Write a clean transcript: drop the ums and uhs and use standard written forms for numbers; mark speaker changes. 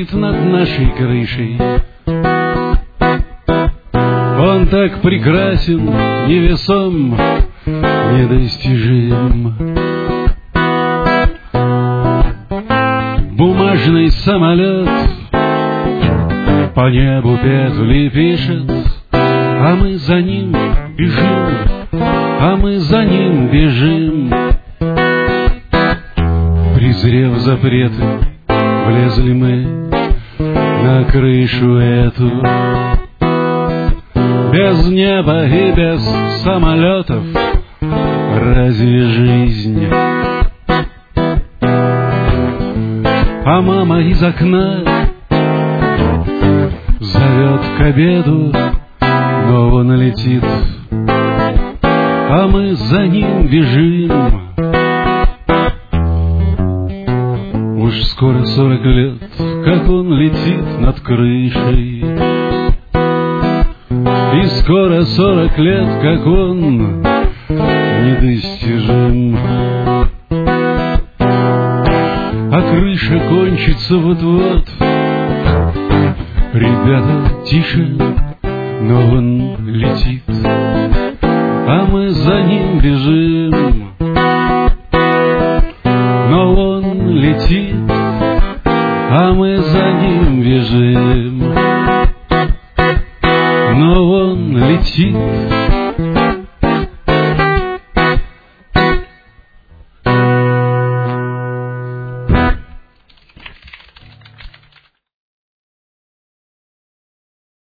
Speaker 1: парит над нашей крышей. Он так прекрасен, невесом, недостижим. Бумажный самолет по небу петли пишет, а мы за ним бежим, а мы за ним бежим. Презрев запреты, влезли мы на крышу эту. Без неба и без самолетов разве жизнь? А мама из окна зовет к обеду, но он летит, а мы за ним бежим. Уж скоро 40 лет, как он летит над крышей, и скоро 40 лет, как он недостижим. А крыша кончится вот-вот. Ребята, тише, но он летит, а мы за ним бежим. Но он летит, а мы за ним бежим. Но он летит,